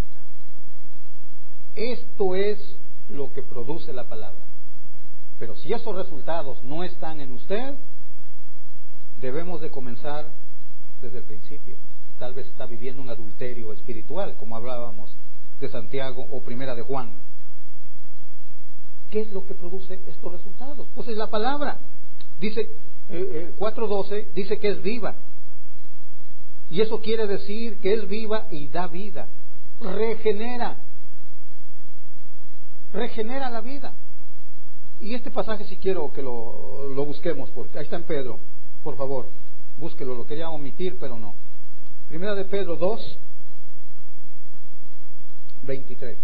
Speaker 1: Esto es lo que produce la palabra. Pero si esos resultados no están en usted, debemos de comenzar desde el principio. Tal vez está viviendo un adulterio espiritual, como hablábamos de Santiago o Primera de Juan. ¿Qué es lo que produce estos resultados? Pues es la palabra. Dice eh, eh, cuatro doce, dice que es viva. Y eso quiere decir que es viva y da vida. Regenera. Regenera la vida. Y este pasaje si quiero que lo, lo busquemos, porque ahí está en Pedro. Por favor, búsquelo. Lo quería omitir, pero no. Primera de Pedro dos, veintitrés.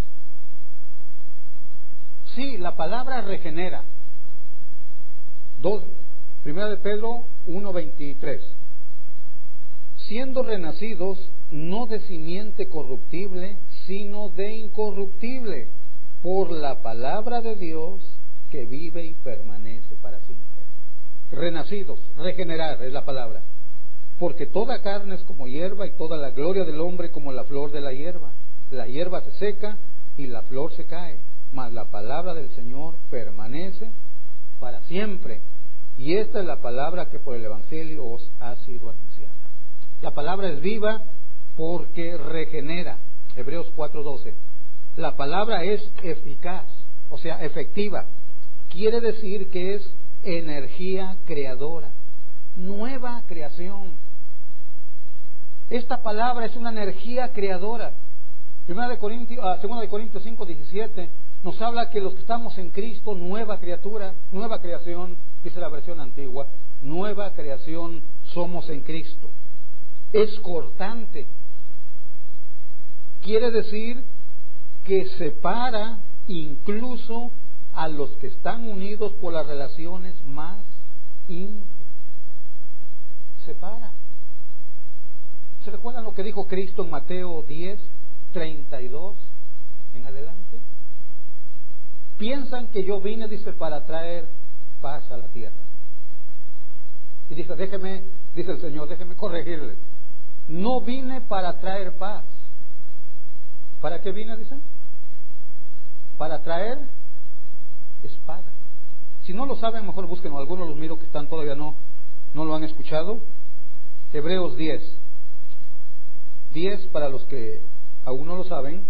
Speaker 1: Sí, la palabra regenera. Dos, Primera de Pedro uno, veintitrés. Siendo renacidos no de simiente corruptible, sino de incorruptible, por la palabra de Dios que vive y permanece para siempre. Renacidos, regenerar es la palabra. Porque toda carne es como hierba y toda la gloria del hombre como la flor de la hierba. La hierba se seca y la flor se cae, mas la palabra del Señor permanece para siempre. Y esta es la palabra que por el Evangelio os ha sido anunciada. La palabra es viva porque regenera. Hebreos cuatro doce. La palabra es eficaz, o sea, efectiva. Quiere decir que es energía creadora, nueva creación. Esta palabra es una energía creadora. Primera de Corintios, ah, Segunda de Corintios cinco diecisiete nos habla que los que estamos en Cristo, nueva criatura, nueva creación, dice la versión antigua, nueva creación somos en Cristo. Es cortante. Quiere decir que separa incluso a los que están unidos por las relaciones más íntimas. Separa. ¿Se recuerdan lo que dijo Cristo en Mateo diez, treinta y dos en adelante? Piensan que yo vine, dice, para traer paz a la tierra. Y dice, déjeme, dice el Señor, déjeme corregirle. No vine para traer paz. ¿Para qué vine, dice? Para traer espada. Si no lo saben, mejor búsquenlo. Algunos los miro que están todavía no, no lo han escuchado. Hebreos diez. diez para los que aún no lo saben.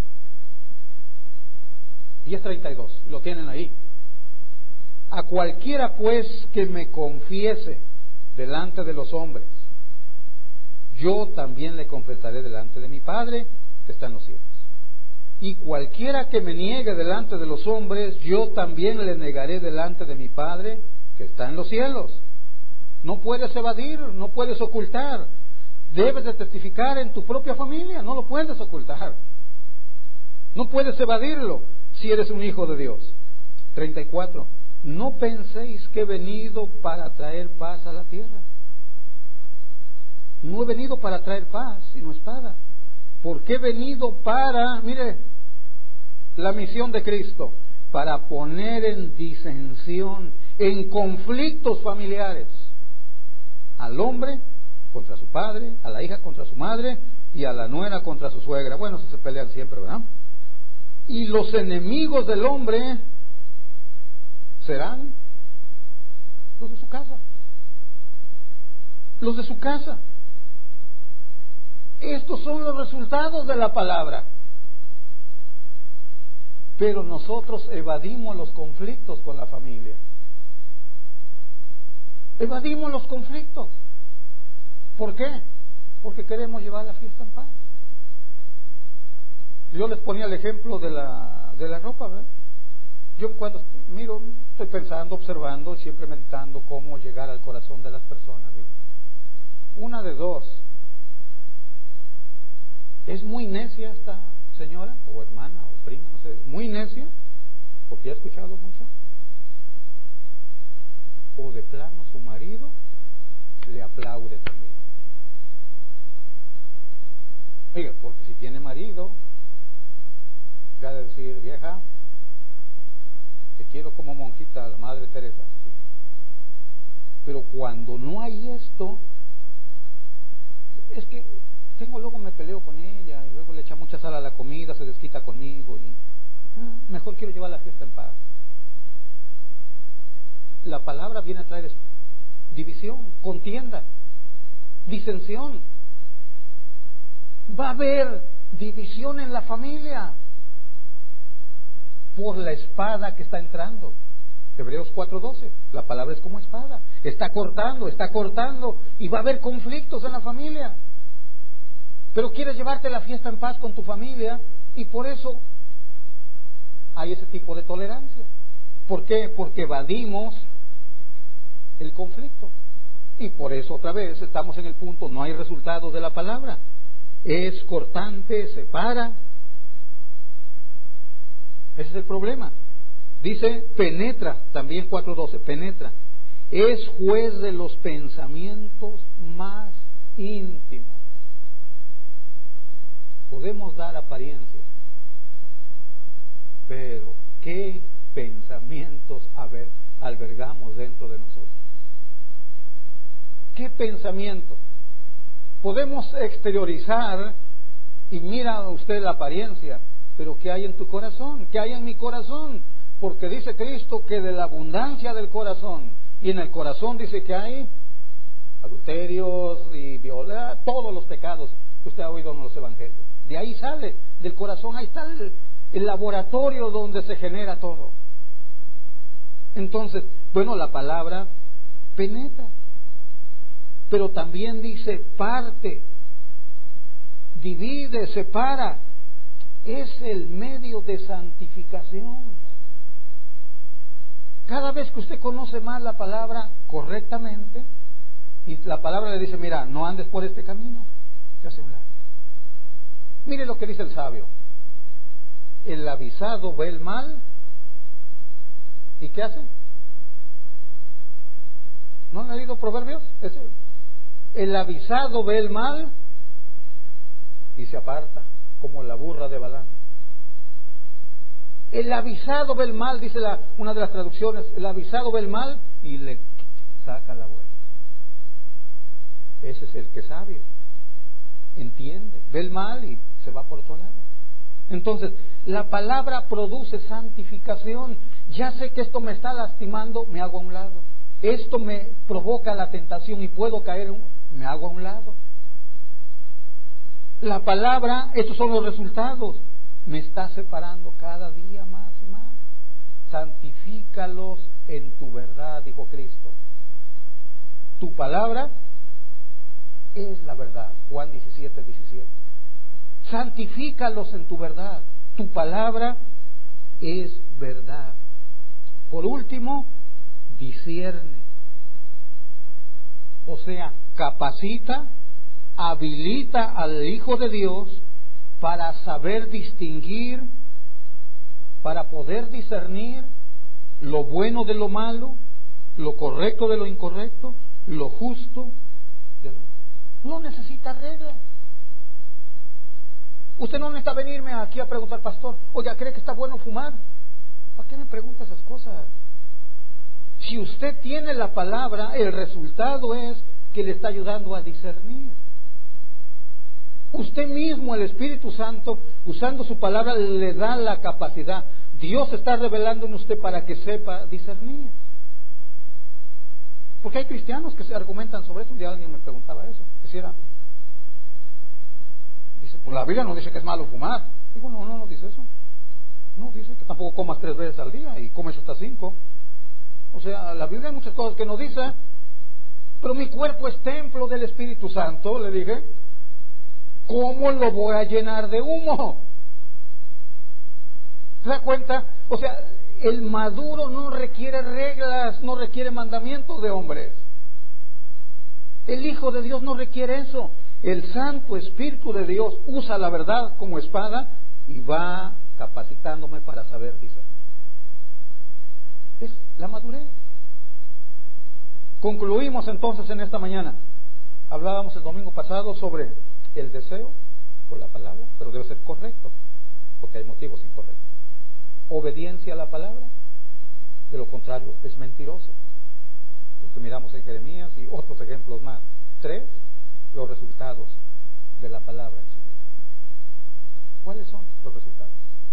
Speaker 1: diez treinta y dos. Lo tienen ahí. A cualquiera pues que me confiese delante de los hombres, yo también le confesaré delante de mi Padre que está en los cielos. Y cualquiera que me niegue delante de los hombres, yo también le negaré delante de mi Padre que está en los cielos. No puedes evadir, no puedes ocultar. Debes de testificar en tu propia familia, no lo puedes ocultar. No puedes evadirlo si eres un hijo de Dios. treinta y cuatro. No penséis que he venido para traer paz a la tierra. No he venido para traer paz, sino espada. Porque he venido para, mire, la misión de Cristo, para poner en disensión, en conflictos familiares, al hombre contra su padre, a la hija contra su madre y a la nuera contra su suegra. Bueno, eso se pelean siempre, ¿verdad? Y los enemigos del hombre serán los de su casa. Los de su casa. Estos son los resultados de la palabra. Pero nosotros evadimos los conflictos con la familia. Evadimos los conflictos. ¿Por qué? Porque queremos llevar la fiesta en paz. Yo les ponía el ejemplo de la, de la ropa, ¿verdad? Yo cuando miro, estoy pensando, observando, siempre meditando cómo llegar al corazón de las personas. Digo, una de dos. ¿Es muy necia esta señora, o hermana, o prima, no sé, muy necia? Porque he escuchado mucho. O de plano su marido le aplaude también. Oiga, porque si tiene marido, ya de decir, vieja, te quiero como monjita, la Madre Teresa. ¿Sí? Pero cuando no hay esto, es que tengo, luego me peleo con ella, y luego le echa mucha sal a la comida, se desquita conmigo, y ah, mejor quiero llevar la fiesta en paz. La palabra viene a traer división, contienda, disensión. Va a haber división en la familia por la espada que está entrando. Hebreos cuatro doce, la palabra es como espada, está cortando, está cortando, y va a haber conflictos en la familia. Pero quieres llevarte la fiesta en paz con tu familia, y por eso hay ese tipo de tolerancia. ¿Por qué? Porque evadimos el conflicto. Y por eso otra vez estamos en el punto, no hay resultados de la palabra. Es cortante, separa. Ese es el problema. Dice, penetra, también cuatro doce, penetra. Es juez de los pensamientos más íntimos. Podemos dar apariencia, pero ¿qué pensamientos albergamos dentro de nosotros? ¿Qué pensamiento? Podemos exteriorizar y mira usted la apariencia, pero ¿qué hay en tu corazón? ¿Qué hay en mi corazón? Porque dice Cristo que de la abundancia del corazón, y en el corazón dice que hay adulterios y violencia, todos los pecados que usted ha oído en los evangelios. De ahí sale, del corazón, ahí está el, el laboratorio donde se genera todo. Entonces, bueno, la palabra penetra, pero también dice parte, divide, separa. Es el medio de santificación. Cada vez que usted conoce más la palabra correctamente, y la palabra le dice, mira, no andes por este camino, se hace un lado. Mire lo que dice el sabio. El avisado ve el mal, ¿y qué hace? ¿No han leído Proverbios? Ese. El avisado ve el mal y se aparta, como la burra de Balaam. El avisado ve el mal, dice la, una de las traducciones, el avisado ve el mal y le saca la vuelta. Ese es el que es sabio, entiende, ve el mal y se va por otro lado. Entonces, la palabra produce santificación. Ya sé que esto me está lastimando, me hago a un lado. Esto me provoca la tentación y puedo caer, me hago a un lado. La palabra, estos son los resultados. Me está separando cada día más y más. Santifícalos en tu verdad, dijo Cristo. Tu palabra es la verdad. Juan diecisiete, diecisiete. Santifícalos en tu verdad. Tu palabra es verdad. Por último, discierne. O sea, capacita, habilita al Hijo de Dios para saber distinguir, para poder discernir lo bueno de lo malo, lo correcto de lo incorrecto, lo justo de lo injusto. No necesita reglas. Usted no necesita venirme aquí a preguntar, pastor, oye, ¿cree que está bueno fumar? ¿Para qué me pregunta esas cosas? Si usted tiene la palabra, el resultado es que le está ayudando a discernir. Usted mismo, el Espíritu Santo, usando su palabra, le da la capacidad. Dios está revelando en usted para que sepa discernir. Porque hay cristianos que se argumentan sobre eso. Un día alguien me preguntaba eso. Decía, dice, pues la Biblia no dice que es malo fumar. Digo, no, no, no dice eso. No, dice que tampoco comas tres veces al día y comes hasta cinco. O sea, la Biblia hay muchas cosas que no dice. Pero mi cuerpo es templo del Espíritu Santo, le dije. ¿Cómo lo voy a llenar de humo? ¿Se da cuenta? O sea, el maduro no requiere reglas, no requiere mandamientos de hombres. El Hijo de Dios no requiere eso. El Santo Espíritu de Dios usa la verdad como espada y va capacitándome para saber discernir. Es la madurez. Concluimos entonces en esta mañana. Hablábamos el domingo pasado sobre el deseo por la palabra, pero debe ser correcto, porque hay motivos incorrectos. Obediencia a la palabra, de lo contrario es mentiroso. Lo que miramos en Jeremías y otros ejemplos más. Tres, los resultados de la palabra en su vida. ¿Cuáles son los resultados?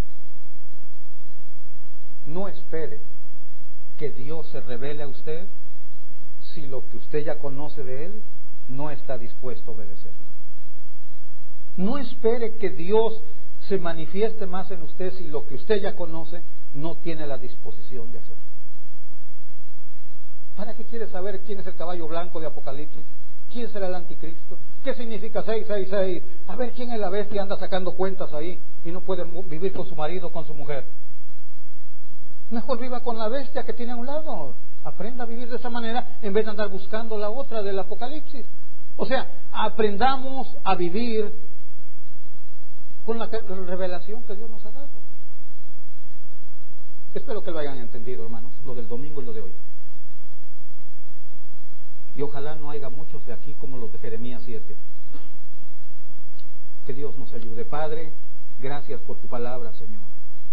Speaker 1: No espere que Dios se revele a usted si lo que usted ya conoce de Él no está dispuesto a obedecerlo. No espere que Dios se manifieste más en usted si lo que usted ya conoce no tiene la disposición de hacerlo. ¿Para qué quiere saber quién es el caballo blanco de Apocalipsis? ¿Quién será el anticristo? ¿Qué significa seis seis seis? A ver quién es la bestia, anda sacando cuentas ahí y no puede vivir con su marido o con su mujer. Mejor viva con la bestia que tiene a un lado. Aprenda a vivir de esa manera en vez de andar buscando la otra del Apocalipsis. O sea, aprendamos a vivir con la revelación que Dios nos ha dado. Espero que lo hayan entendido, hermanos, lo del domingo y lo de hoy. Y ojalá no haya muchos de aquí como los de Jeremías siete. Que Dios nos ayude. Padre, gracias por tu palabra, Señor.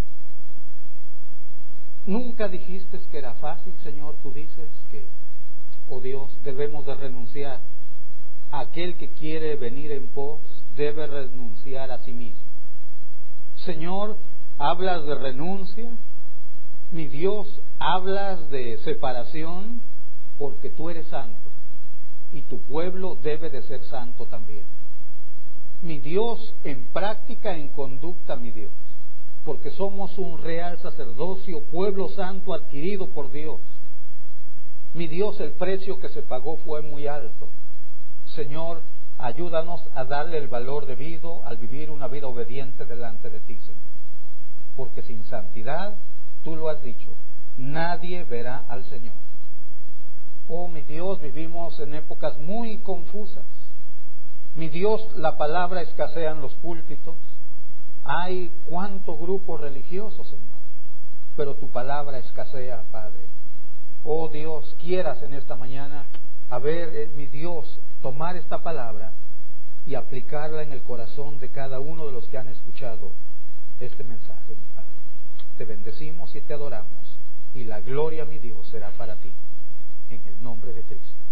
Speaker 1: Nunca dijiste que era fácil, Señor. Tú dices que, oh Dios, debemos de renunciar. Aquel que quiere venir en pos debe renunciar a sí mismo. Señor, hablas de renuncia. Mi Dios, hablas de separación, porque tú eres santo y tu pueblo debe de ser santo también. Mi Dios, en práctica, en conducta, mi Dios, porque somos un real sacerdocio, pueblo santo adquirido por Dios. Mi Dios, el precio que se pagó fue muy alto. Señor, ayúdanos a darle el valor debido al vivir una vida obediente delante de ti, Señor. Porque sin santidad, tú lo has dicho, nadie verá al Señor. Oh, mi Dios, vivimos en épocas muy confusas. Mi Dios, la palabra escasea en los púlpitos. Hay cuántos grupos religiosos, Señor, pero tu palabra escasea, Padre. Oh Dios, quieras en esta mañana, a ver, eh, mi Dios, tomar esta palabra y aplicarla en el corazón de cada uno de los que han escuchado este mensaje, mi Padre. Te bendecimos y te adoramos, y la gloria, mi Dios, será para ti, en el nombre de Cristo.